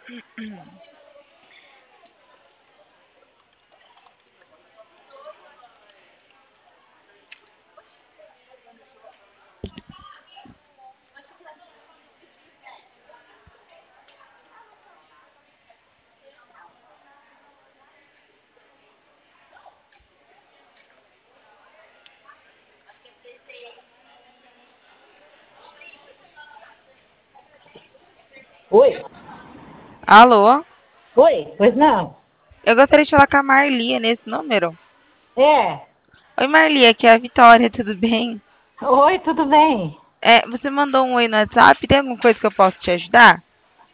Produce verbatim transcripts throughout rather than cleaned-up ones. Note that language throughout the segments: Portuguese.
Oi, Alô? oi, pois não. Eu gostaria de falar com a Marli, é nesse número. É, Oi, Marli, aqui é a Vitória, tudo bem? oi, tudo bem? É, você mandou um oi no WhatsApp, tem alguma coisa que eu posso te ajudar?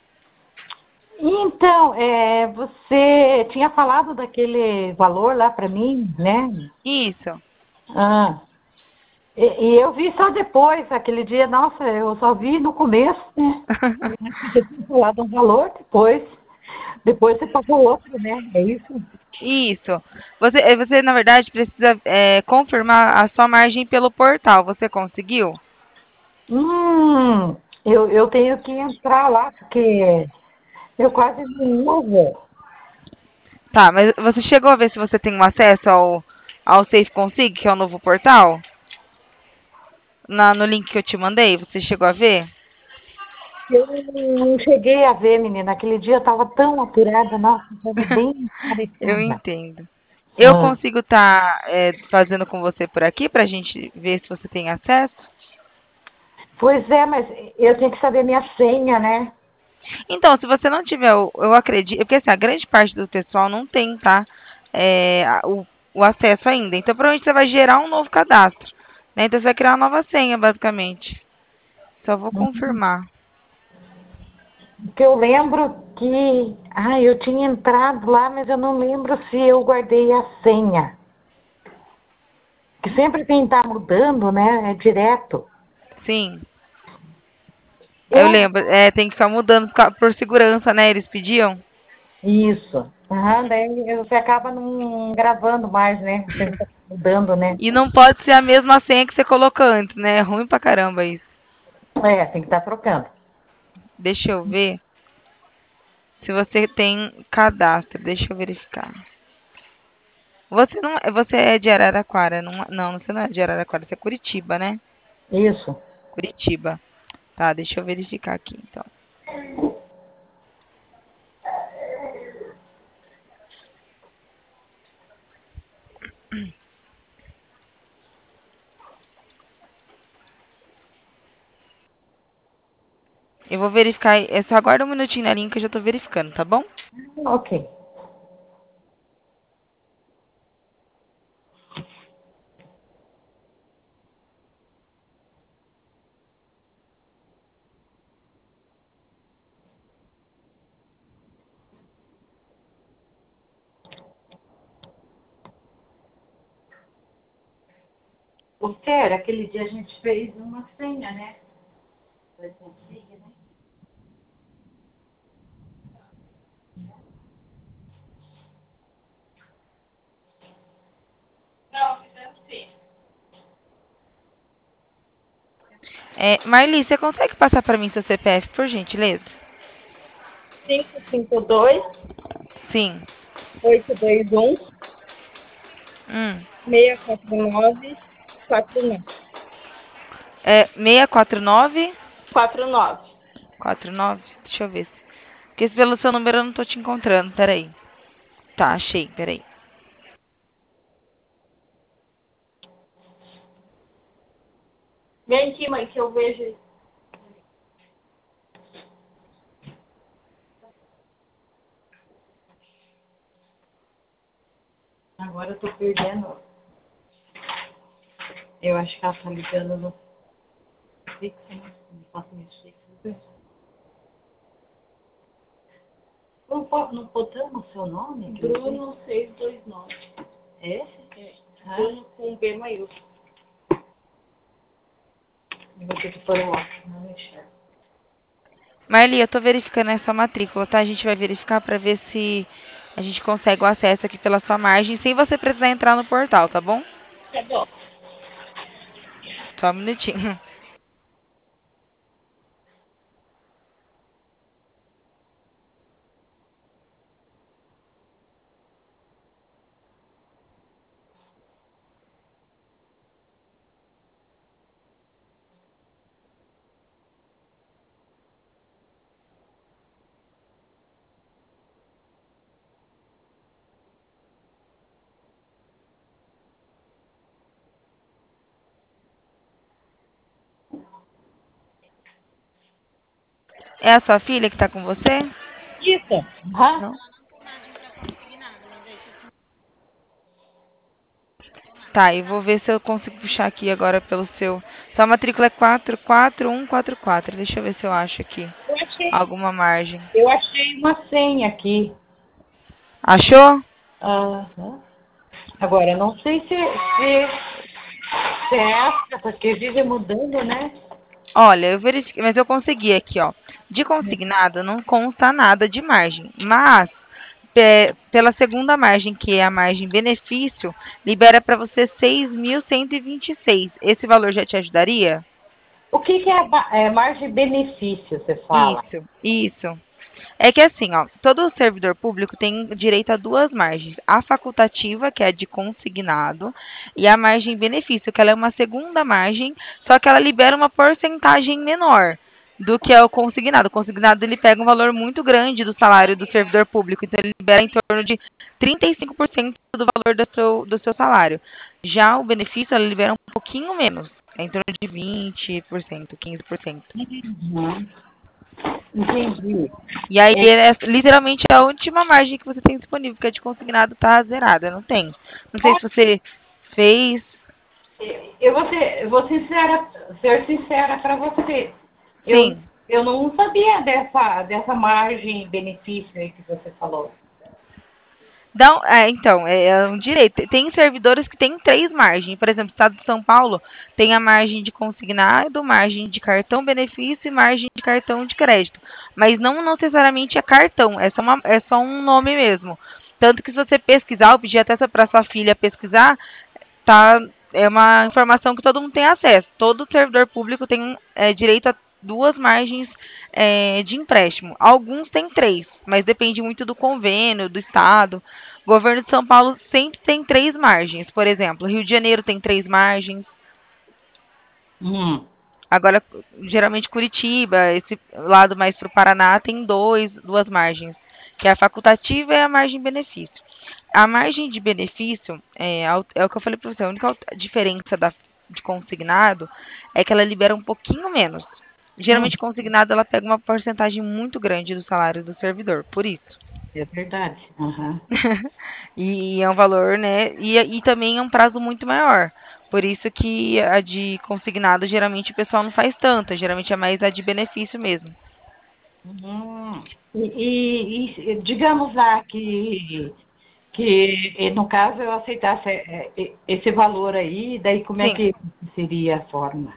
Então, é, você tinha falado daquele valor lá para mim, né? Isso. Ah, e, e eu vi só depois, aquele dia, nossa, eu só vi no começo, né? Você tinha falado um valor, depois, depois você pagou outro, né? É isso? Isso. Você, eh, você na verdade, precisa é, confirmar a sua margem pelo portal. Você conseguiu? Hum, eu, eu tenho que entrar lá, porque eu quase não uso. Tá, mas você chegou a ver se você tem um acesso ao, ao Safe Consig, que é o novo portal? Na, no link que eu te mandei, você chegou a ver? Eu não cheguei a ver, menina. Aquele dia eu estava tão apurada, nossa, estava bem Eu tarefada. entendo. Eu Ah, consigo estar fazendo com você por aqui pra gente ver se você tem acesso? pois é, mas eu tenho que saber minha senha, né? Então, se você não tiver, o- eu acredito, porque assim, a grande parte do pessoal não tem, tá? É, a- o, o acesso ainda. Então, provavelmente você vai gerar um novo cadastro, né? Então, você vai criar uma nova senha, basicamente. Só vou confirmar. Porque eu lembro que, ah, eu tinha entrado lá, mas eu não lembro se eu guardei a senha. Que sempre quem está mudando, né, é direto. Sim. Aí eu Eu, lembro, é, tem que ficar mudando por ca- por segurança, né? Eles pediam. isso. Aham, daí você acaba não gravando mais, né? Você fica mudando, né? E não pode ser a mesma senha que você colocou antes, né? É ruim pra caramba isso. É, tem que estar trocando. Deixa eu ver se você tem cadastro. Deixa eu verificar. Você não, você é de Araraquara, não, não, você não é de Araraquara, você é Curitiba, né? Isso. Curitiba. Tá, deixa eu verificar aqui, então. Eu vou verificar, é só aguarda um minutinho na linha que eu já tô verificando, tá bom? Ok. Ô, Fer, aquele dia a gente fez uma senha, né? Foi consigo, né? É, Marli, você consegue passar pra mim seu C P F, por gentileza? cinco cinco dois, Sim. oito dois um, Hum. seis quatro nove, quatro nove. É seis quatro nove quatro nove. quatro nove. Deixa eu ver. se- Porque pelo seu número eu não tô te encontrando, peraí. Tá, achei, peraí. Vem aqui, mãe, que eu vejo. Agora eu tô perdendo. Eu acho que ela tá ligando no fixo, né? Não posso mexer. Não, po- não botamos o seu nome? Bruno seiscentos e vinte e nove. Esse? É. Ah. Bruno com B maiúsculo. Eu vou ter que pôr o óculos, não mexer. Marli, eu tô verificando essa matrícula, tá? A gente vai verificar pra ver se a gente consegue o acesso aqui pela sua margem sem você precisar entrar no portal, tá bom? Tá bom. Só um minutinho. É a sua filha que tá com você? Isso. Aham. Não? Tá, eu vou ver se eu consigo puxar aqui agora pelo seu. Sua matrícula é quatro quatro um quatro quatro. Deixa eu ver se eu acho aqui Eu achei, alguma margem. eu achei uma senha aqui. Achou? Aham. Agora, eu não sei se, se, se é essa, porque vive mudando, né? Olha, eu verifiquei, mas eu consegui aqui, ó. De consignado não consta nada de margem, mas pe- pela segunda margem, que é a margem benefício, libera para você seis mil cento e vinte e seis. Esse valor já te ajudaria? O que, que é, ba- é margem-benefício, você fala? Isso, isso. É que assim, ó, todo servidor público tem direito a duas margens. A facultativa, que é a de consignado, e a margem benefício, que ela é uma segunda margem, só que ela libera uma porcentagem menor do que é o consignado. O consignado ele pega um valor muito grande do salário do servidor público, então ele libera em torno de trinta e cinco por cento do valor do seu, do seu salário. Já o benefício, ela libera um pouquinho menos, é em torno de vinte por cento, quinze por cento. Uhum. Entendi. E aí, é literalmente a última margem que você tem disponível, porque a de consignado tá zerada, não tem. Não sei se você fez. Eu vou ser, eu vou sincera, ser sincera para você. Eu, Sim. eu não sabia dessa, dessa margem-benefício aí que você falou. Não, é, então, é, é um direito. Tem servidores que têm três margens. Por exemplo, o Estado de São Paulo tem a margem de consignado, margem de cartão benefício e margem de cartão de crédito. Mas não necessariamente é cartão, é só, uma, é só um nome mesmo. Tanto que se você pesquisar, eu pedi até para sua filha pesquisar, tá, é uma informação que todo mundo tem acesso. Todo servidor público tem é, direito a duas margens é, de empréstimo. Alguns têm três, mas depende muito do convênio, do estado. O governo de São Paulo sempre tem três margens. Por exemplo, Rio de Janeiro tem três margens. Hum. Agora, geralmente Curitiba, esse lado mais para o Paraná, tem dois, duas margens, que é a facultativa e a margem benefício. A margem de benefício, é, é o que eu falei para você, a única diferença da, de consignado é que ela libera um pouquinho menos. Hum. Geralmente, consignado, ela pega uma porcentagem muito grande do salário do servidor, por isso. É verdade. Aham. E é um valor, né? E, e também é um prazo muito maior. Por isso que a de consignado, geralmente, o pessoal não faz tanta. Geralmente é mais a de benefício mesmo. Uhum. E, e- e, digamos lá que, que, eh, no caso, eu aceitasse eh, eh, esse valor aí, daí como é Sim. que seria a forma?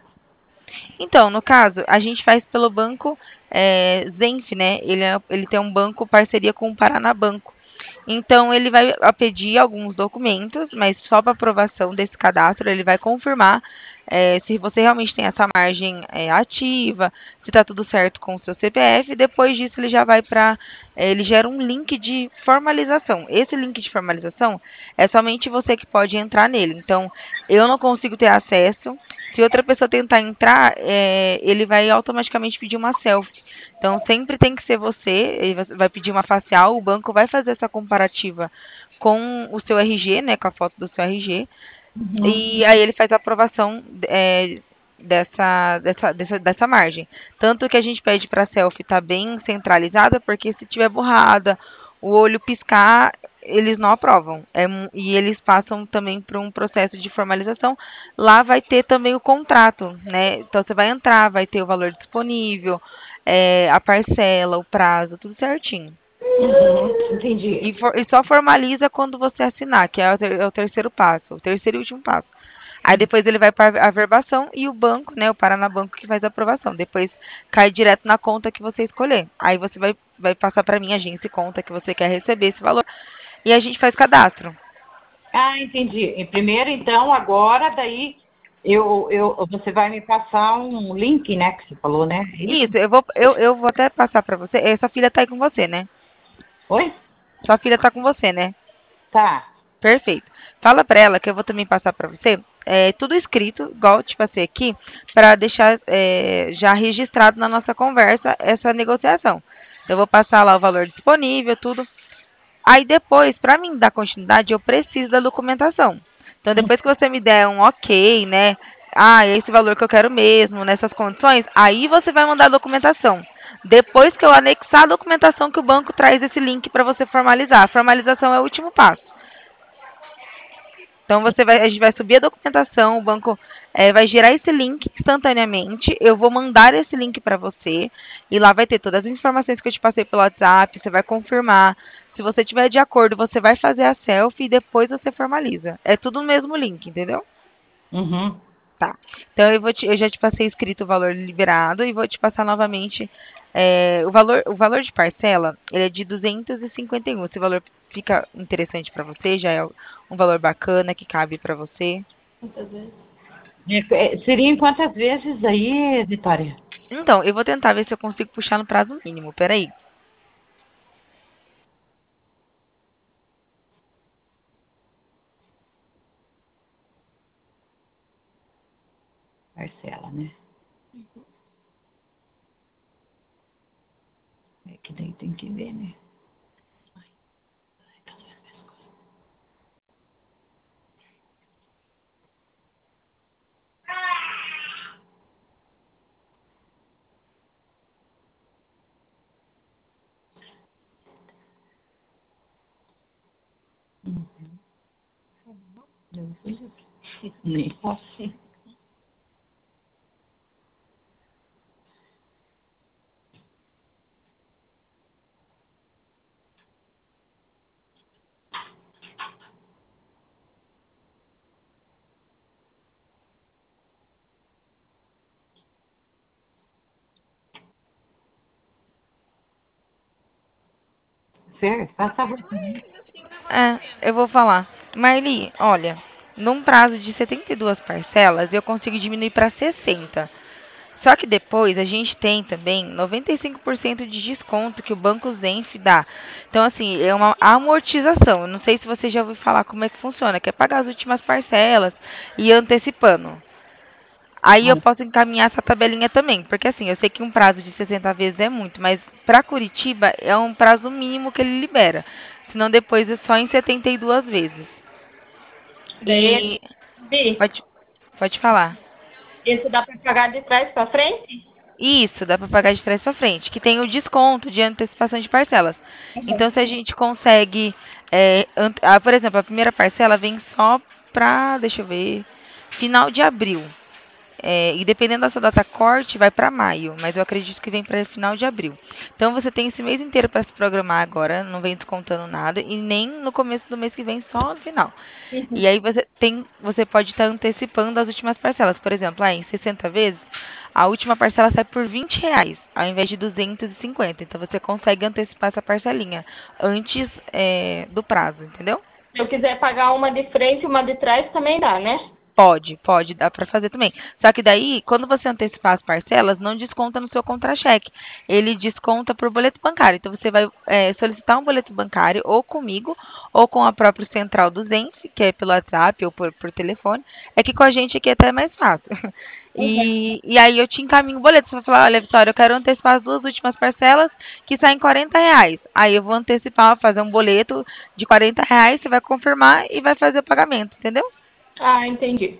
Então, no caso, a gente faz pelo banco é, Zenf, né? Ele, é- ele tem um banco parceria com o Paranabanco. Então, ele vai a pedir alguns documentos, mas só para aprovação desse cadastro, ele vai confirmar é, se você realmente tem essa margem é, ativa, se está tudo certo com o seu C P F. Depois disso, ele já vai para. Ele gera um link de formalização. Esse link de formalização é somente você que pode entrar nele. Então, eu não consigo ter acesso. Se outra pessoa tentar entrar, é, ele vai automaticamente pedir uma selfie. Então, sempre tem que ser você, ele vai pedir uma facial, o banco vai fazer essa comparativa com o seu R G, né, com a foto do seu R G, Uhum. e aí ele faz a aprovação é, dessa, dessa, dessa, dessa margem. Tanto que a gente pede para a selfie estar bem centralizada, porque se tiver borrada, o olho piscar, eles não aprovam. É, e eles passam também para um processo de formalização. Lá vai ter também o contrato, né? Então você vai entrar, vai ter o valor disponível, é, a parcela, o prazo, tudo certinho. Uhum. Entendi. E, for, e só formaliza quando você assinar, que é o, ter, é o terceiro passo, o terceiro e último passo. Aí depois ele vai para a averbação e o banco, né, o Paranabanco que faz a aprovação. Depois cai direto na conta que você escolher. Aí você vai, vai passar para mim, agência e conta que você quer receber esse valor. E a gente faz cadastro. Ah, entendi. E primeiro, então, agora, daí, eu, eu, você vai me passar um link, né, que você falou, né? Isso? Isso, eu vou, eu, eu vou até passar para você. Eh, Sua filha tá aí com você, né? Oi? Sua filha tá com você, né? Tá. Perfeito. Fala para ela que eu vou também passar para você. É, tudo escrito, igual eu te passei aqui, para deixar é, já registrado na nossa conversa essa negociação. Então, eu vou passar lá o valor disponível, tudo. Aí depois, para mim dar continuidade, eu preciso da documentação. Então, depois que você me der um ok, né? Ah, é esse valor que eu quero mesmo, nessas condições, aí você vai mandar a documentação. depois que eu anexar a documentação que o banco traz esse link para você formalizar. A formalização é o último passo. Então você vai, a gente vai subir a documentação, o banco é, vai gerar esse link instantaneamente. Eu vou mandar esse link para você e lá vai ter todas as informações que eu te passei pelo WhatsApp. Você vai confirmar. Se você tiver de acordo, você vai fazer a selfie e depois você formaliza. É tudo no mesmo link, entendeu? Uhum. Tá. Então eu, vou te, eu já te passei escrito o valor liberado e vou te passar novamente é, o valor, o valor de parcela, ele é de duzentos e cinquenta e um. Esse valor fica interessante para você? Já é um valor bacana que cabe para você? É, seria em quantas vezes aí, Vitória? Então, eu vou tentar ver se eu consigo puxar no prazo mínimo. Peraí. Parcela, né? É que daí tem que ver, né? Uhum. Eu fui nem posso. Fer, faz favor. É, eu vou falar. Marli, olha, num prazo de setenta e duas parcelas, eu consigo diminuir para sessenta. Só que depois a gente tem também noventa e cinco por cento de desconto que o Banco Zenf dá. Então, assim, é uma amortização. Eu não sei se você já ouviu falar como é que funciona, que é pagar as últimas parcelas e ir antecipando. Aí eu posso encaminhar essa tabelinha também, porque assim, eu sei que um prazo de sessenta vezes é muito, mas para Curitiba é um prazo mínimo que ele libera. Senão depois é só em setenta e duas vezes. Daí, E Bi, pode, pode falar. esse dá para pagar de trás para frente? Isso, dá para pagar de trás para frente, que tem o desconto de antecipação de parcelas. Então, Uhum. se a gente consegue, é, ante- ah, por exemplo, a primeira parcela vem só para, deixa eu ver, final de abril. É, e dependendo da sua data corte, vai para maio, mas eu acredito que vem para final de abril. Então você tem esse mês inteiro para se programar agora, não vem descontando nada, e nem no começo do mês que vem, só no final. Uhum. E aí você tem, você pode estar antecipando as últimas parcelas. Por exemplo, ah, em sessenta vezes, a última parcela sai por vinte reais, ao invés de duzentos e cinquenta. Então você consegue antecipar essa parcelinha antes é, do prazo, entendeu? Se eu quiser pagar uma de frente e uma de trás, também dá, né? Pode, pode, dá para fazer também. Só que daí, quando você antecipar as parcelas, não desconta no seu contra-cheque. Ele desconta por boleto bancário. Então, você vai é, solicitar um boleto bancário ou comigo, ou com a própria central do Zenf, que é pelo WhatsApp ou por, por telefone. É que com a gente aqui é até mais fácil. Uhum. E, e aí eu te encaminho o boleto. Você vai falar, olha, Vitória, eu quero antecipar as duas últimas parcelas que saem quarenta reais. Aí eu vou antecipar, fazer um boleto de quarenta reais, você vai confirmar e vai fazer o pagamento, entendeu? Ah, entendi.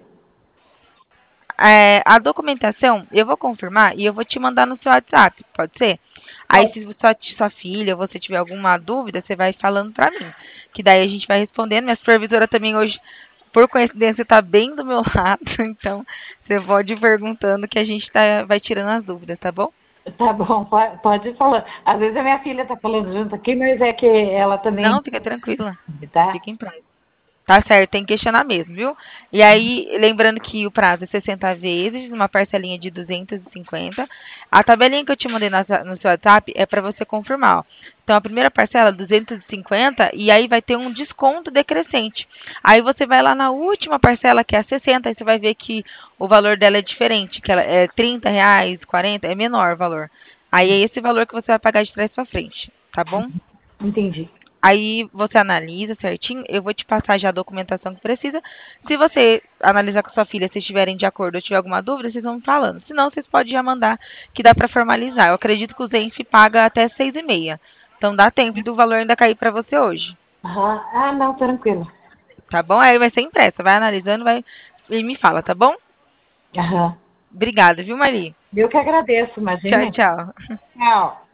É, a documentação, eu vou confirmar e eu vou te mandar no seu WhatsApp, pode ser? Aí, Pode. se sua, sua filha ou você tiver alguma dúvida, você vai falando pra mim. Que daí a gente vai respondendo. Minha supervisora também hoje, por coincidência, tá bem do meu lado. Então, você pode ir perguntando que a gente tá, vai tirando as dúvidas, tá bom? Tá bom, pode, pode ir falando. Às vezes a minha filha tá falando junto aqui, mas é que ela também, Não, fica tranquila. tá? Fica em paz. Tá certo, tem que questionar mesmo, viu? E aí, lembrando que o prazo é sessenta vezes, uma parcelinha de duzentos e cinquenta. A tabelinha que eu te mandei na- no seu WhatsApp é para você confirmar, ó. Então, a primeira parcela, duzentos e cinquenta, e aí vai ter um desconto decrescente. Aí você vai lá na última parcela, que é a sessenta, aí você vai ver que o valor dela é diferente, que ela é trinta reais, quarenta, é menor o valor. Aí é esse valor que você vai pagar de trás para frente, tá bom? Entendi. Aí você analisa certinho, eu vou te passar já a documentação que precisa. Se você analisar com sua filha, se estiverem de acordo ou tiver alguma dúvida, vocês vão me falando. Se não, vocês podem já mandar que dá para formalizar. Eu acredito que o Zenf paga até seis e meia. Então dá tempo do valor ainda cair para você hoje. Aham. Ah, não, tranquilo. Tá bom? Aí vai ser impressa. Vai analisando, vai e me fala, tá bom? Aham. Obrigada, viu, Mari? Eu que agradeço, imagina. Tchau, tchau. Tchau.